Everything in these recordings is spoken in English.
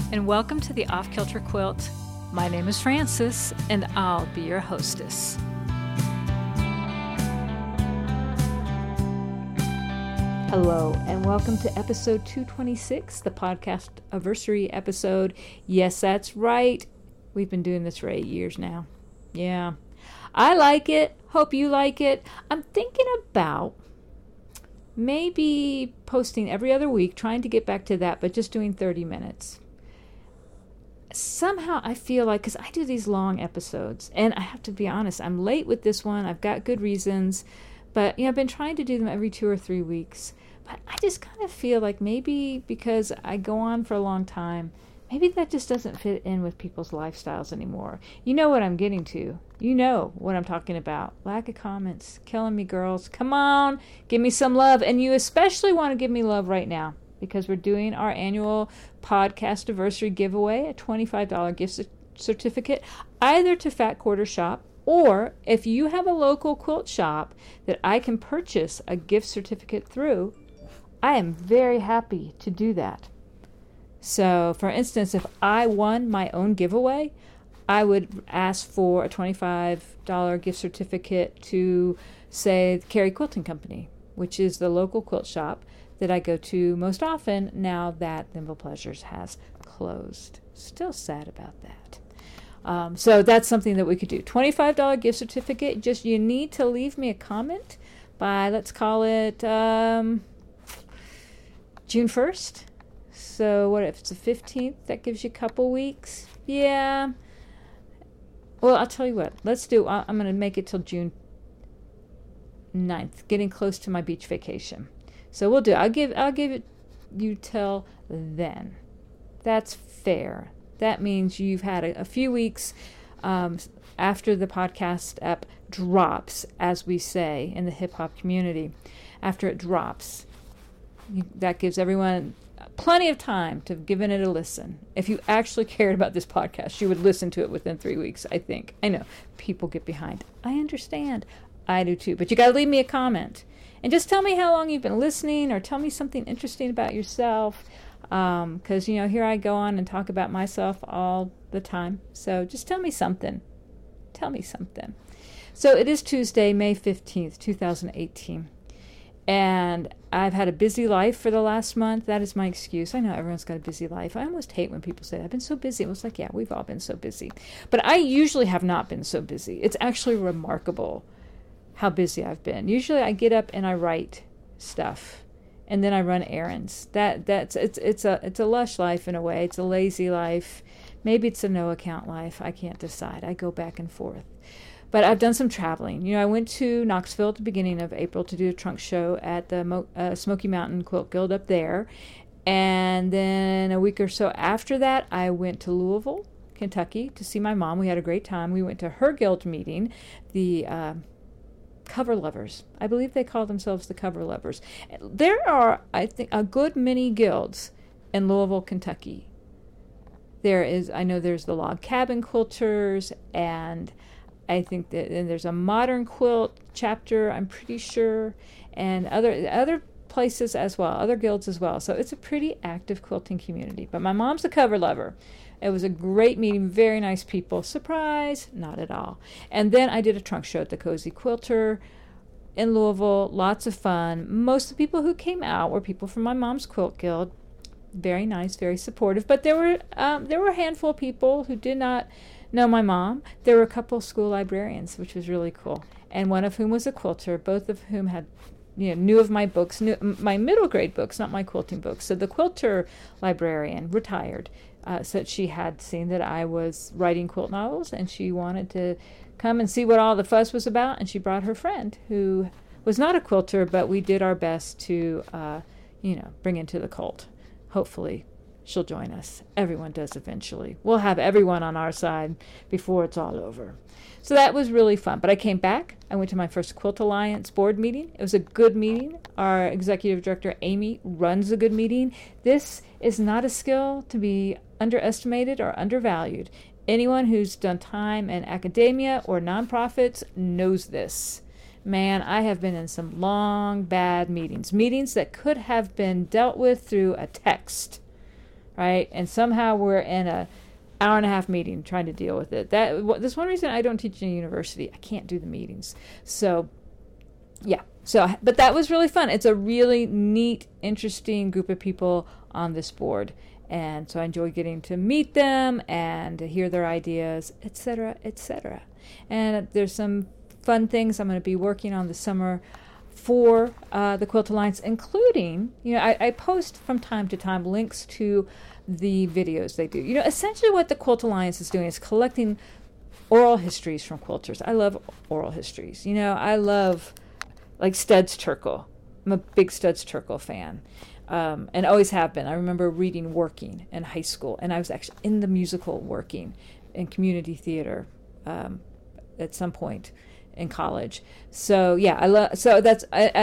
and welcome to the Off Kilter Quilt. My name is Frances, and I'll be your hostess. Hello, and welcome to episode 226, the podcast anniversary episode. Yes, that's right. We've been doing this for 8 years now. Yeah. I like it. Hope you like it. I'm thinking about maybe posting every other week, trying to get back to that, but just doing 30 minutes. Somehow I feel like, because I do these long episodes, and I have to be honest, I'm late with this one. I've got good reasons, but I've been trying to do them every 2 or 3 weeks. But I just kind of feel like maybe because I go on for a long time, maybe that just doesn't fit in with people's lifestyles anymore. You know what I'm getting to. You know what I'm talking about. Lack of comments. Killing me, girls. Come on. Give me some love. And you especially want to give me love right now, because we're doing our annual podcast anniversary giveaway, a $25 gift certificate, either to Fat Quarter Shop, or if you have a local quilt shop that I can purchase a gift certificate through, I am very happy to do that. So, for instance, if I won my own giveaway, I would ask for a $25 gift certificate to, say, the Carey Quilting Company, which is the local quilt shop that I go to most often now that Thimble Pleasures has closed. Still sad about that. So that's something that we could do. $25 gift certificate. Just you need to leave me a comment by, let's call it June 1st. So what if it's the 15th? That gives you a couple weeks. Yeah. Well, I'll tell you what. Let's do. I'm going to make it till June 9th. Getting close to my beach vacation. So we'll do. I'll give it you till then. That's fair. That means you've had a few weeks after the podcast app drops, as we say in the hip hop community. After it drops, that gives everyone plenty of time to give it a listen. If you actually cared about this podcast, you would listen to it within 3 weeks, I think. I know people get behind. I understand. I do too. But you got to leave me a comment. And just tell me how long you've been listening, or tell me something interesting about yourself. Because, here I go on and talk about myself all the time. So just tell me something. Tell me something. So it is Tuesday, May 15th, 2018. And I've had a busy life for the last month. That is my excuse. I know everyone's got a busy life. I almost hate when people say, I've been so busy. It was like, yeah, we've all been so busy. But I usually have not been so busy. It's actually remarkable how busy I've been. Usually I get up and I write stuff, and then I run errands. It's a lush life in a way. It's a lazy life. Maybe it's a no account life. I can't decide. I go back and forth. But I've done some traveling. I went to Knoxville at the beginning of April to do a trunk show at the Smoky Mountain Quilt Guild up there. And then a week or so after that, I went to Louisville, Kentucky to see my mom. We had a great time. We went to her guild meeting, the Cover Lovers. I believe they call themselves the Cover Lovers. There are, I think, a good many guilds in Louisville, Kentucky. I know there's the Log Cabin Quilters, and I think that there's a Modern Quilt chapter, I'm pretty sure, and other places as well, other guilds as well. So it's a pretty active quilting community. But my mom's a cover lover. It was a great meeting, very nice people. Surprise, not at all. And then I did a trunk show at the Cozy Quilter in Louisville. Lots of fun. Most of the people who came out were people from my mom's quilt guild. Very nice, very supportive. But there were a handful of people who did not know my mom. There were a couple of school librarians, which was really cool, and one of whom was a quilter. Both of whom had knew of my books, my middle grade books, not my quilting books. So the quilter librarian retired. So she had seen that I was writing quilt novels, and she wanted to come and see what all the fuss was about, and she brought her friend, who was not a quilter, but we did our best to, bring into the cult. Hopefully she'll join us. Everyone does eventually. We'll have everyone on our side before it's all over. So that was really fun. But I came back. I went to my first Quilt Alliance board meeting. It was a good meeting. Our executive director, Amy, runs a good meeting. This is not a skill to be underestimated or undervalued. Anyone who's done time in academia or nonprofits knows this. Man, I have been in some long, bad meetings that could have been dealt with through a text right? And somehow we're in a hour and a half meeting trying to deal with it. That's one reason I don't teach in a university. I can't do the meetings. So, yeah. But that was really fun. It's a really neat, interesting group of people on this board. And so I enjoy getting to meet them and to hear their ideas, etc., etc. And there's some fun things I'm going to be working on this summer for the Quilt Alliance, including, I post from time to time links to the videos they do. Essentially what the Quilt Alliance is doing is collecting oral histories from quilters. I love oral histories. I love, like, Studs Terkel. I'm a big Studs Terkel fan. And always have been. I remember reading Working in high school, and I was actually in the musical Working in community theater at some point in college. So yeah, I love. So that's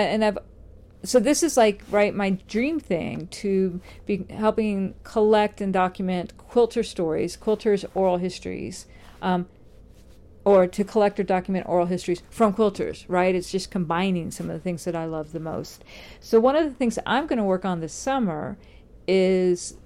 So this is like, right, my dream thing, to be helping collect and document quilter stories, quilters' oral histories, or to collect or document oral histories from quilters, right? It's just combining some of the things that I love the most. So one of the things that I'm going to work on this summer is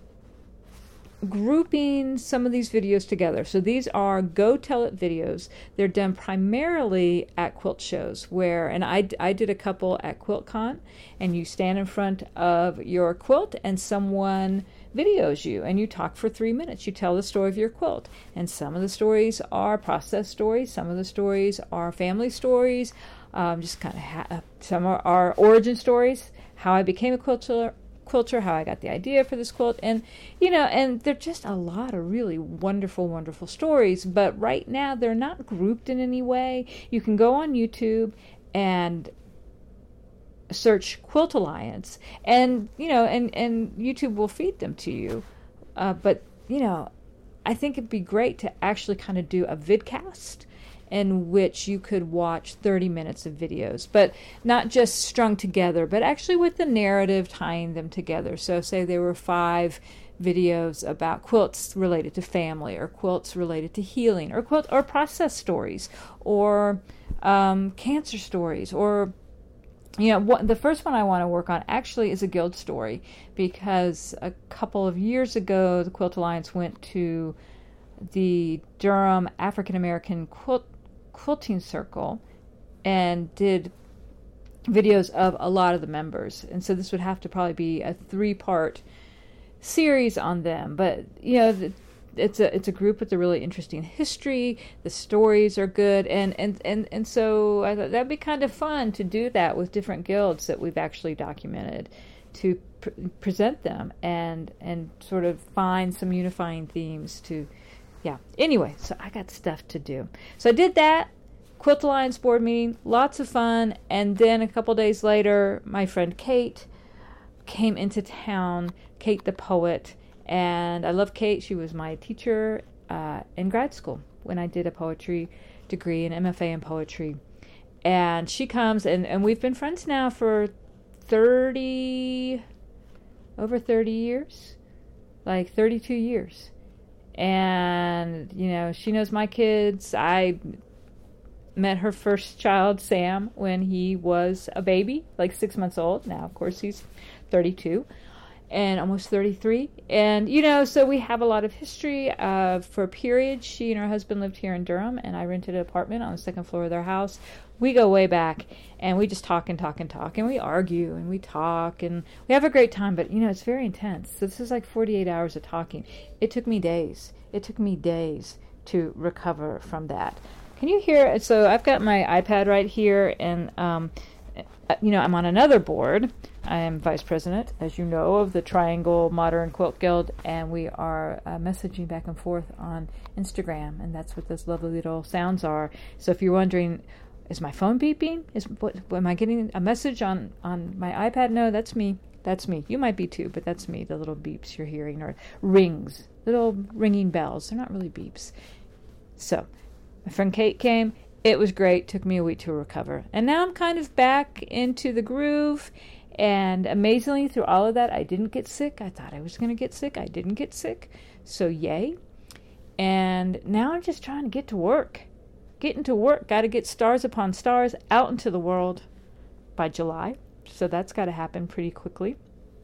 grouping some of these videos together. So these are Go Tell It videos. They're done primarily at quilt shows, and I did a couple at QuiltCon, and you stand in front of your quilt and someone videos you, and you talk for 3 minutes. You tell the story of your quilt, and some of the stories are process stories, some of the stories are family stories, just kind of some are origin stories, how I became a quilter, how I got the idea for this quilt, and and they're just a lot of really wonderful stories. But right now they're not grouped in any way. You can go on YouTube and search Quilt Alliance, and and YouTube will feed them to you. But I think it'd be great to actually kind of do a vidcast in which you could watch 30 minutes of videos, but not just strung together, but actually with the narrative tying them together. So say there were 5 videos about quilts related to family, or quilts related to healing, or process stories, or cancer stories, or the first one I want to work on actually is a guild story, because a couple of years ago the Quilt Alliance went to the Durham African American Quilting Circle and did videos of a lot of the members, and so this would have to probably be a 3-part series on them. But it's a group with a really interesting history. The stories are good, and so I thought that'd be kind of fun to do that with different guilds that we've actually documented, to present them and sort of find some unifying themes to. Yeah. Anyway, so I got stuff to do. So I did that. Quilt Alliance board meeting, lots of fun. And then a couple days later, my friend Kate came into town, Kate the poet. And I love Kate. She was my teacher in grad school when I did a poetry degree, an MFA in poetry. And she comes, and we've been friends now for over 30 years, like 32 years. And, she knows my kids. I met her first child, Sam, when he was a baby, like 6 months old. Now, of course, he's 32 and almost 33. And, so we have a lot of history. For a period, she and her husband lived here in Durham, and I rented an apartment on the second floor of their house. We go way back, and we just talk and talk and talk, and we argue, and we talk, and we have a great time. But, it's very intense. So this is like 48 hours of talking. It took me days. To recover from that. Can you hear? So I've got my iPad right here, and I'm on another board. I am vice president, as you know, of the Triangle Modern Quilt Guild, and we are messaging back and forth on Instagram, and that's what those lovely little sounds are. So if you're wondering, is my phone beeping? Am I getting a message on my iPad? No, that's me. That's me. You might be too, but that's me. The little beeps you're hearing, or rings, little ringing bells. They're not really beeps. So my friend Kate came. It was great. Took me a week to recover. And now I'm kind of back into the groove. And amazingly, through all of that, I didn't get sick. I thought I was going to get sick. I didn't get sick. So yay. And now I'm just trying to get to work. Getting to work. Got to get Stars Upon Stars out into the world by July. So that's got to happen pretty quickly.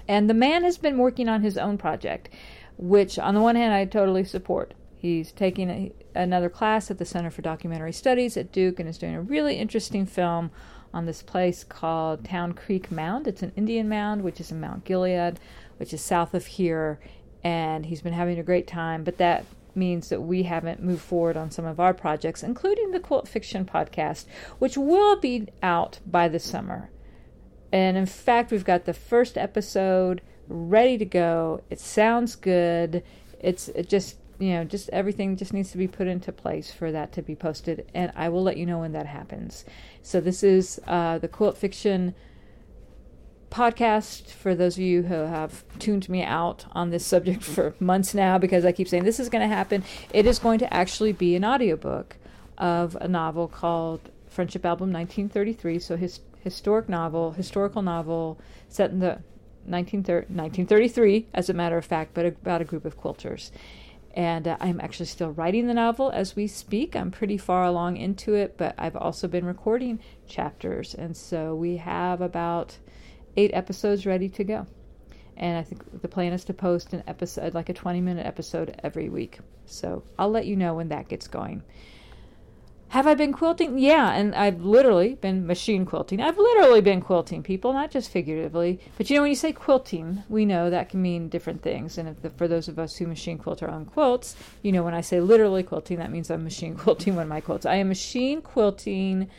And the man has been working on his own project, which on the one hand I totally support. He's taking another class at the Center for Documentary Studies at Duke and is doing a really interesting film on this place called Town Creek Mound. It's an Indian mound, which is in Mount Gilead, which is south of here, and he's been having a great time, but that means that we haven't moved forward on some of our projects, including the Quilt Fiction podcast, which will be out by the summer. And in fact, we've got the first episode ready to go. It sounds good. It just everything just needs to be put into place for that to be posted, and I will let you know when that happens. So this is the Quilt Fiction podcast for those of you who have tuned me out on this subject for months now because I keep saying this is going to happen. It is going to actually be an audiobook of a novel called Friendship Album 1933, so historical novel set in the 1933, as a matter of fact, but about a group of quilters. And I'm actually still writing the novel as we speak. I'm pretty far along into it, but I've also been recording chapters. And so we have about 8 episodes ready to go. And I think the plan is to post an episode, like a 20-minute episode every week. So I'll let you know when that gets going. Have I been quilting? Yeah, and I've literally been machine quilting. I've literally been quilting, people, not just figuratively. But when you say quilting, we know that can mean different things. And for those of us who machine quilt our own quilts, when I say literally quilting, that means I'm machine quilting one of my quilts. I am machine quilting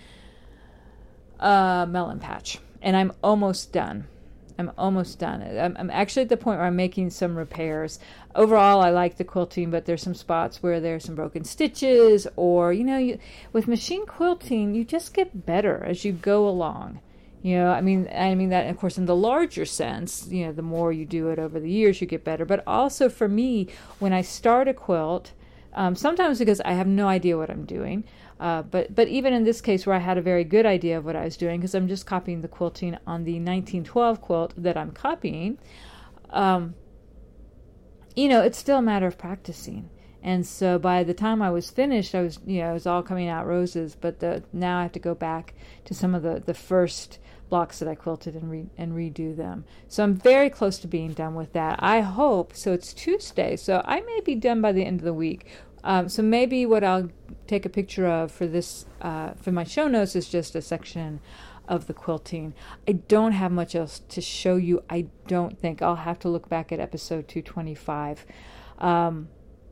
Melon Patch, and I'm almost done. I'm actually at the point where I'm making some repairs. Overall, I like the quilting, but there's some spots where there's some broken stitches, or, with machine quilting, you just get better as you go along. I mean that, of course, in the larger sense, the more you do it over the years, you get better. But also for me, when I start a quilt, sometimes because I have no idea what I'm doing, but even in this case where I had a very good idea of what I was doing, because I'm just copying the quilting on the 1912 quilt that I'm copying, it's still a matter of practicing. And so by the time I was finished, it was all coming out roses, but now I have to go back to some of the first blocks that I quilted and redo them. So I'm very close to being done with that. I hope, so it's Tuesday, so I may be done by the end of the week. So maybe what I'll take a picture of for this, for my show notes, is just a section of the quilting. I don't have much else to show you. I don't think. I'll have to look back at episode 225. I'm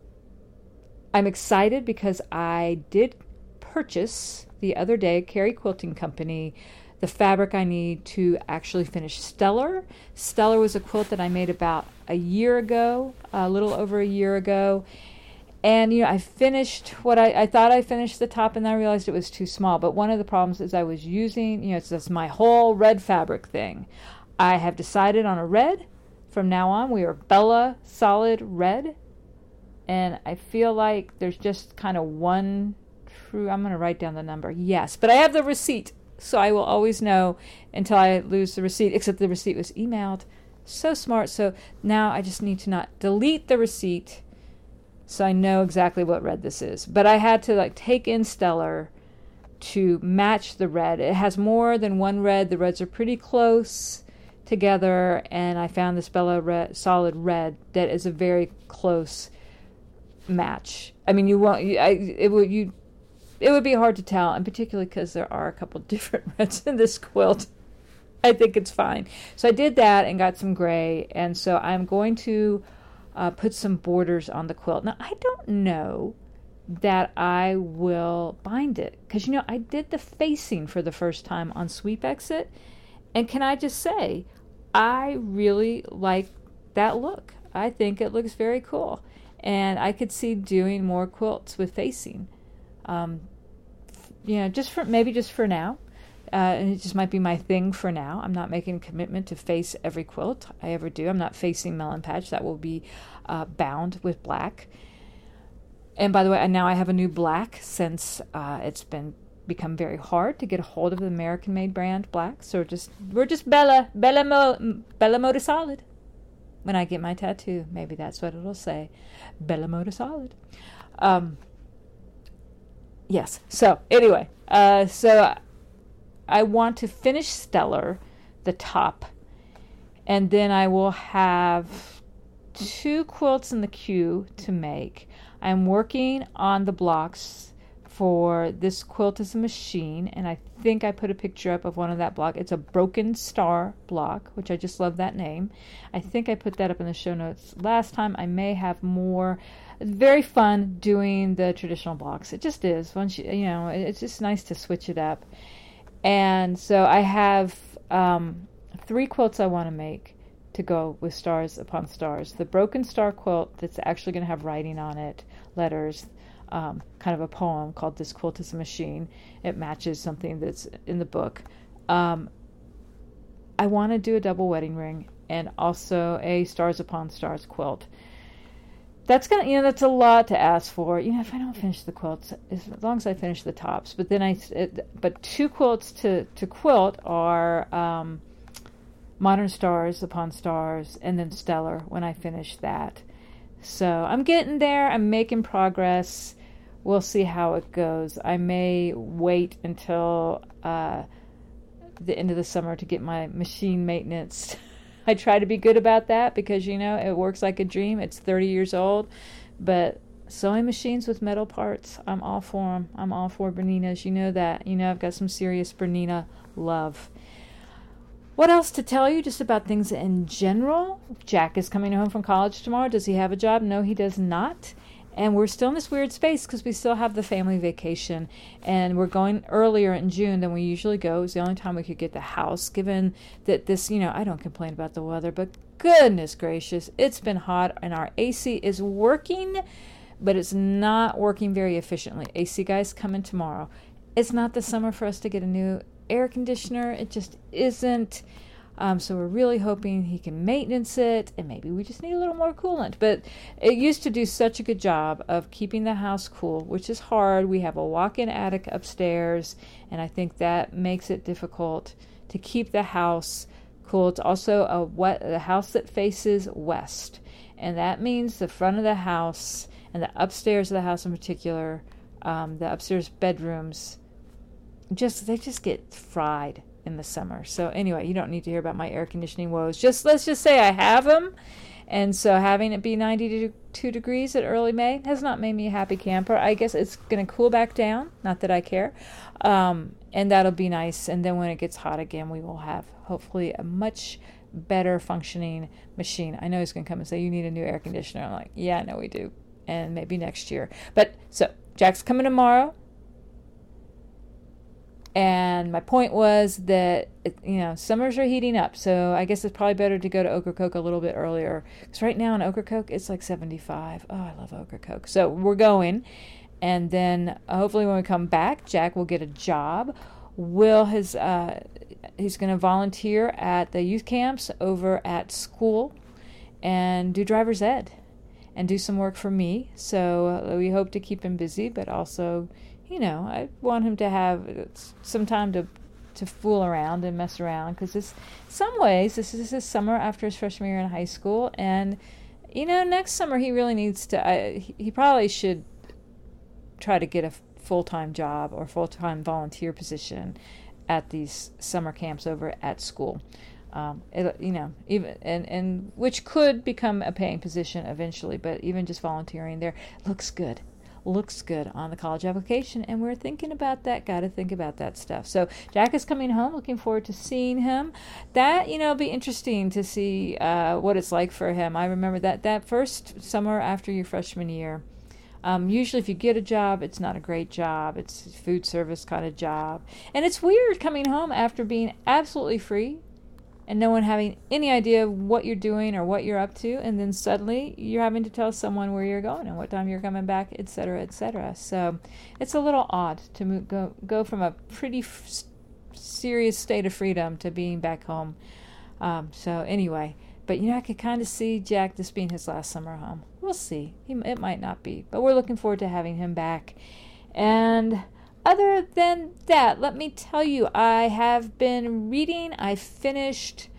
excited because I did purchase the other day, Carey Quilting Company, the fabric I need to actually finish Stellar. Stellar was a quilt that I made about a year ago, a little over a year ago. And, I finished what I thought I finished the top, and then I realized it was too small. But one of the problems is I was using, it's just my whole red fabric thing. I have decided on a red. From now on, we are Bella Solid Red. And I feel like there's just kind of one true, I'm going to write down the number. Yes, but I have the receipt, so I will always know until I lose the receipt, except the receipt was emailed. So smart. So now I just need to not delete the receipt, so I know exactly what red this is. But I had to take in Stellar to match the red. It has more than one red. The reds are pretty close together, and I found this Bella Solid Red that is a very close match. I mean, it would be hard to tell, and particularly because there are a couple different reds in this quilt. I think it's fine. So I did that and got some gray, and so I'm going to put some borders on the quilt. Now, I don't know that I will bind it, because, I did the facing for the first time on Sweep Exit, and can I just say, I really like that look. I think it looks very cool, and I could see doing more quilts with facing. Just for now. And it just might be my thing for now. I'm not making a commitment to face every quilt I ever do. I'm not facing Melon Patch. That will be bound with black. And by the way, now I have a new black, since it's become very hard to get a hold of the American-made brand black. So we're just Bella Moda Solid. When I get my tattoo, maybe that's what it'll say, Bella Moda Solid. Yes. So anyway, I want to finish Stellar, the top, And then I will have 2 quilts in the queue to make. I'm working on the blocks for This Quilt is a Machine, and I think I put a picture up of one of that block. It's a Broken Star block, which I just love that name. I think I put that up in the show notes last time. I may have more. It's very fun doing the traditional blocks. It just is. Once it's just nice to switch it up. And so I have 3 quilts I want to make to go with Stars Upon Stars. The Broken Star quilt that's actually going to have writing on it, letters, kind of a poem called This Quilt is a Machine. It matches something that's in the book. I want to do a double wedding ring and also a Stars Upon Stars quilt. That's that's a lot to ask for. If I don't finish the quilts, as long as I finish the tops. But then but 2 quilts to quilt are Modern Stars Upon Stars and then Stellar when I finish that. So I'm getting there. I'm making progress. We'll see how it goes. I may wait until the end of the summer to get my machine maintenance. I try to be good about that because, it works like a dream. It's 30 years old. But sewing machines with metal parts, I'm all for them. I'm all for Bernina's. You know that. I've got some serious Bernina love. What else to tell you just about things in general? Jack is coming home from college tomorrow. Does he have a job? No, he does not. And we're still in this weird space because we still have the family vacation. And we're going earlier in June than we usually go. It was the only time we could get the house, given that this, I don't complain about the weather, but goodness gracious, it's been hot and our AC is working, but it's not working very efficiently. AC guys coming tomorrow. It's not the summer for us to get a new air conditioner. It just isn't. So we're really hoping he can maintenance it, and maybe we just need a little more coolant. But it used to do such a good job of keeping the house cool, which is hard. We have a walk-in attic upstairs, and I think that makes it difficult to keep the house cool. It's also a house that faces west, and that means the front of the house and the upstairs of the house in particular, the upstairs bedrooms, they just get fried in the summer. So anyway, you don't need to hear about my air conditioning woes. Let's just say I have them. And so having it be 92 degrees at early May has not made me a happy camper. I guess it's going to cool back down. Not that I care. And that'll be nice. And then when it gets hot again, we will have hopefully a much better functioning machine. I know he's going to come and say, you need a new air conditioner. I'm like, yeah, I know we do. And maybe next year. But so Jack's coming tomorrow. And my point was that, summers are heating up. So I guess it's probably better to go to Ocracoke a little bit earlier. Because right now in Ocracoke, it's like 75. Oh, I love Ocracoke. So we're going. And then hopefully when we come back, Jack will get a job. He's going to volunteer at the youth camps over at school and do driver's ed and do some work for me. So we hope to keep him busy, but also, I want him to have some time to fool around and mess around, because some ways this is his summer after his freshman year in high school, and next summer he really needs to. He probably should try to get a full-time job or full-time volunteer position at these summer camps over at school. Even and which could become a paying position eventually, but even just volunteering there looks good on the college application, and we're thinking about that. Got to think about that stuff. So Jack is coming home. Looking forward to seeing him. That it'll be interesting to see what it's like for him. I remember that first summer after your freshman year. Usually if you get a job, it's not a great job. It's a food service kind of job, and it's weird coming home after being absolutely free and no one having any idea what you're doing or what you're up to, and then suddenly you're having to tell someone where you're going and what time you're coming back, etc., etc. So it's a little odd to go from a pretty serious state of freedom to being back home. So anyway, but I could kind of see Jack this being his last summer home. We'll see. It might not be, but we're looking forward to having him back. And other than that, let me tell you, I have been reading. I finished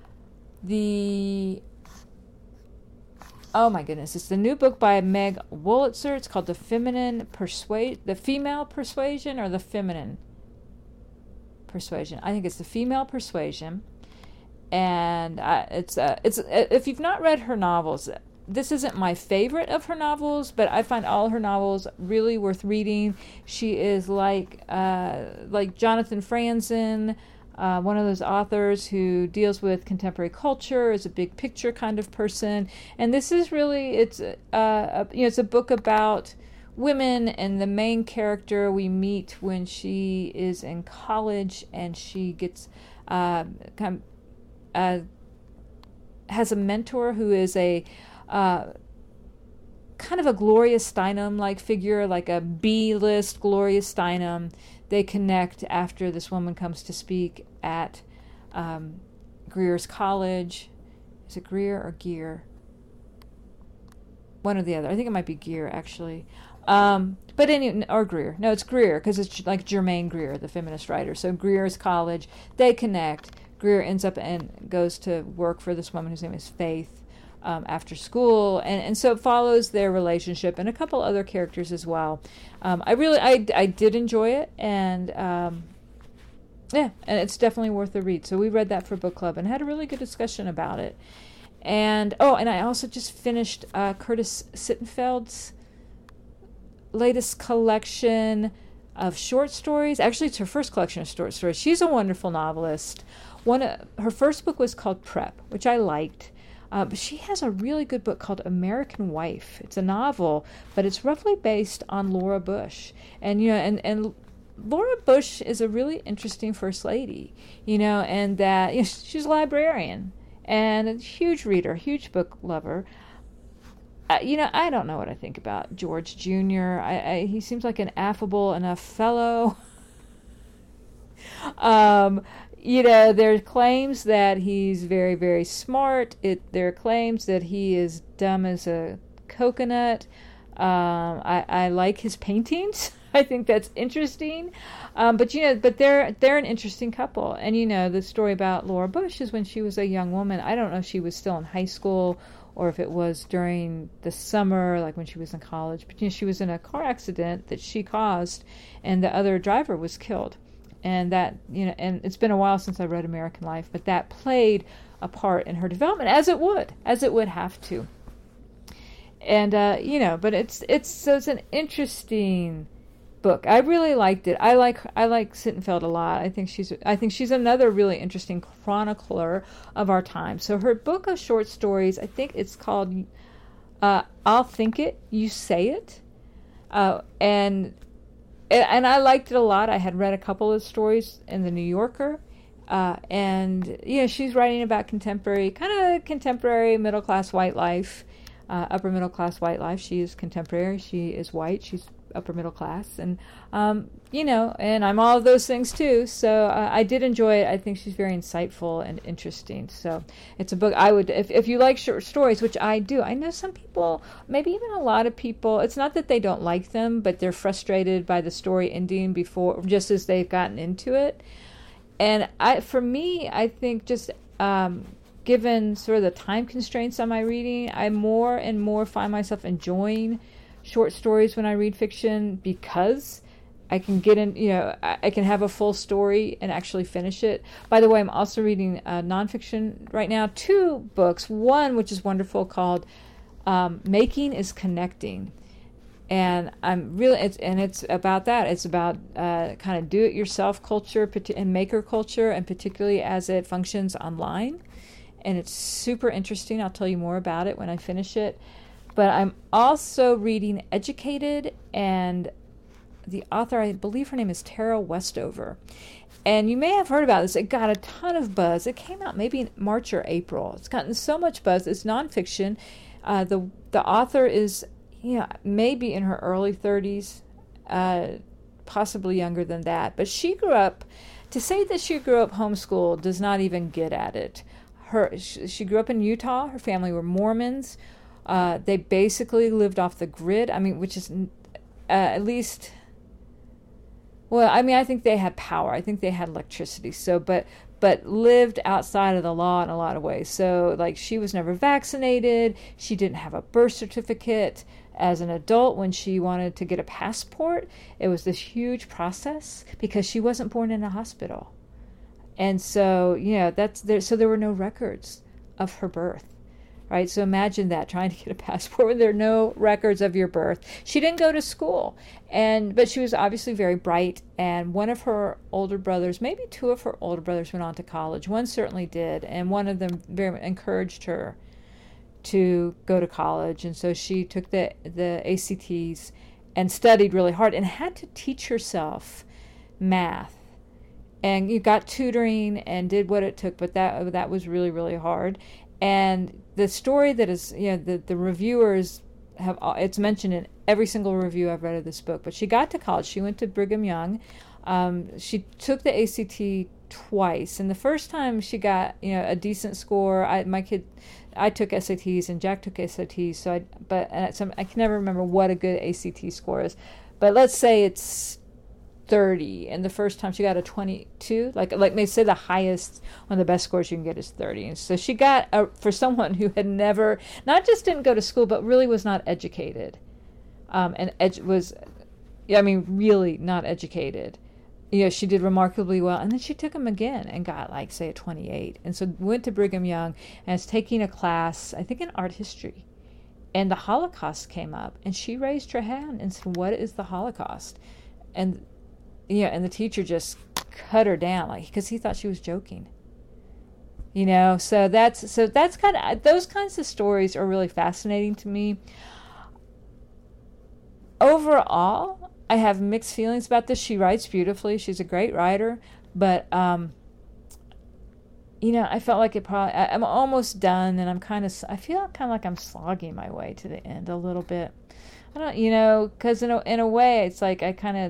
oh my goodness, it's the new book by Meg Wolitzer. It's called The Female Persuasion, or The Feminine Persuasion. I think it's The Female Persuasion. And it's if you've not read her novels, this isn't my favorite of her novels, but I find all her novels really worth reading. She is like Jonathan Franzen, one of those authors who deals with contemporary culture, is a big picture kind of person. And this is really, it's a book about women, and the main character we meet when she is in college, and she gets has a mentor who is a kind of a Gloria Steinem-like figure, like a B-list Gloria Steinem. They connect after this woman comes to speak at Greer's college. Is it Greer or Geer? One or the other. I think it might be Geer, actually. But or Greer. No, it's Greer, because it's like Germaine Greer, the feminist writer. So Greer's college, they connect. Greer ends up and goes to work for this woman whose name is Faith after school, and so it follows their relationship and a couple other characters as well. I did enjoy it, and and it's definitely worth a read. So we read that for book club and had a really good discussion about it. And I also just finished Curtis Sittenfeld's latest collection of short stories. Actually, it's her first collection of short stories. She's a wonderful novelist. Her first book was called Prep, which I liked. But she has a really good book called American Wife. It's a novel, but it's roughly based on Laura Bush. And and Laura Bush is a really interesting first lady, and that she's a librarian and a huge reader, huge book lover. I don't know what I think about George Jr. He seems like an affable enough fellow. There are claims that he's very, very smart. There are claims that he is dumb as a coconut. I like his paintings. I think that's interesting. But they're an interesting couple. And the story about Laura Bush is when she was a young woman. I don't know if she was still in high school or if it was during the summer, like when she was in college. But she was in a car accident that she caused, and the other driver was killed. And that, and it's been a while since I read American Life, but that played a part in her development, as it would have to. And but it's an interesting book. I really liked it. I like Sittenfeld a lot. I think she's another really interesting chronicler of our time. So her book of short stories, I think it's called I'll Think It, You Say It, and I liked it a lot. I had read a couple of stories in the New Yorker, and she's writing about contemporary middle class white life, upper middle class white life. She is contemporary. She is white. She's upper middle class, and and I'm all of those things too. So I did enjoy it. I think she's very insightful and interesting. So it's a book I would, if you like short stories, which I do. I know some people, maybe even a lot of people, it's not that they don't like them, but they're frustrated by the story ending just as they've gotten into it. And for me, I think just given sort of the time constraints on my reading, I more and more find myself enjoying short stories when I read fiction, because I can get in, I can have a full story and actually finish it. By the way, I'm also reading nonfiction right now, 2 books. One, which is wonderful, called Making is Connecting. And it's about that. It's about kind of do-it-yourself culture and maker culture, and particularly as it functions online. And it's super interesting. I'll tell you more about it when I finish it. But I'm also reading Educated, and the author, I believe her name is Tara Westover. And you may have heard about this. It got a ton of buzz. It came out maybe in March or April. It's gotten so much buzz. It's nonfiction. The author is maybe in her early 30s, possibly younger than that. But to say that she grew up homeschooled does not even get at it. She grew up in Utah. Her family were Mormons. They basically lived off the grid. Which is at least, I think they had power. I think they had electricity. So, but lived outside of the law in a lot of ways. So, like, she was never vaccinated. She didn't have a birth certificate as an adult. When she wanted to get a passport, it was this huge process because she wasn't born in a hospital. And so, that's there. So there were no records of her birth. Right, so imagine that, trying to get a passport when there are no records of your birth. She didn't go to school, but she was obviously very bright. And one of her older brothers, maybe two of her older brothers, went on to college. One certainly did, and one of them very encouraged her to go to college. And so she took the ACTs and studied really hard and had to teach herself math. And you got tutoring and did what it took, but that was really, really hard. And the story that is, the reviewers have, it's mentioned in every single review I've read of this book, but she got to college. She went to Brigham Young. She took the ACT twice. And the first time she got, a decent score. I took SATs and Jack took SATs. I can never remember what a good ACT score is. But let's say it's 30, and the first time she got a 22, like they say the highest, one of the best scores you can get is 30. And so she got for someone who had never, not just didn't go to school, but really was not educated, really not educated. She did remarkably well, and then she took them again and got say a 28, and so went to Brigham Young and is taking a class, I think in art history, and the Holocaust came up, and she raised her hand and said, "What is the Holocaust?" And and the teacher just cut her down, because he thought she was joking. So that's kind of, those kinds of stories are really fascinating to me. Overall, I have mixed feelings about this. She writes beautifully. She's a great writer, but I felt like I'm almost done, and I feel kind of like I'm slogging my way to the end a little bit. I don't, because in a way, it's like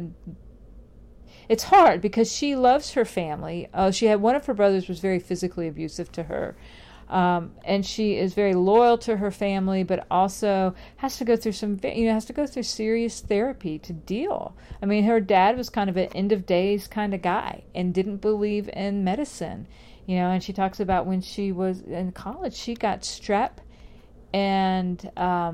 it's hard because she loves her family. She had one of her brothers was very physically abusive to her. And she is very loyal to her family, but also has to go through serious therapy to deal. I mean, her dad was kind of an end of days kind of guy and didn't believe in medicine, and she talks about when she was in college, she got strep and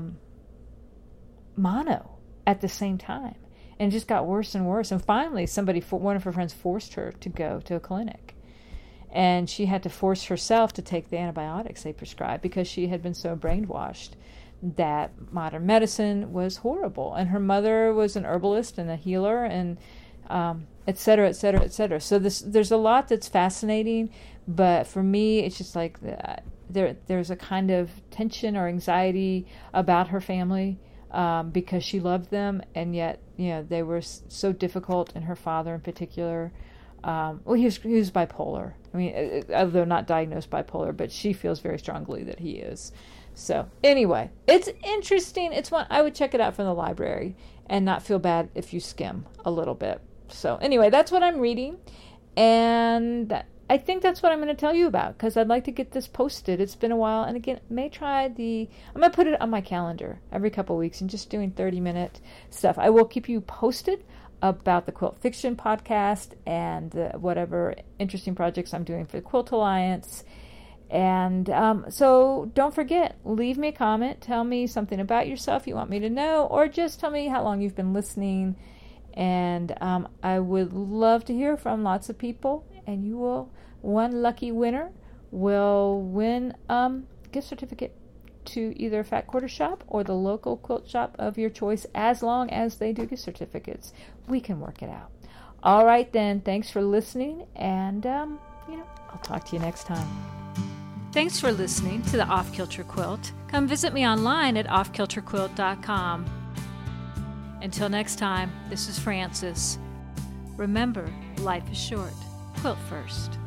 mono at the same time. And it just got worse and worse. And finally, one of her friends forced her to go to a clinic. And she had to force herself to take the antibiotics they prescribed because she had been so brainwashed that modern medicine was horrible. And her mother was an herbalist and a healer, and et cetera, et cetera, et cetera. So there's a lot that's fascinating. But for me, it's just like there's a kind of tension or anxiety about her family. Because she loved them, and yet, they were so difficult, and her father in particular. He was bipolar. I mean, although not diagnosed bipolar, but she feels very strongly that he is. So anyway, it's interesting. It's one I would check it out from the library and not feel bad if you skim a little bit. So anyway, that's what I'm reading, and I think that's what I'm going to tell you about, because I'd like to get this posted. It's been a while, and again, I'm going to put it on my calendar every couple of weeks and just doing 30-minute stuff. I will keep you posted about the Quilt Fiction podcast and whatever interesting projects I'm doing for the Quilt Alliance. And so don't forget, leave me a comment. Tell me something about yourself you want me to know, or just tell me how long you've been listening. And I would love to hear from lots of people. And one lucky winner will win gift certificate to either Fat Quarter Shop or the local quilt shop of your choice, as long as they do gift certificates. We can work it out. All right, then. Thanks for listening, and I'll talk to you next time. Thanks for listening to the Off Kilter Quilt. Come visit me online at offkilterquilt.com. Until next time, this is Frances. Remember, life is short. Quilt first.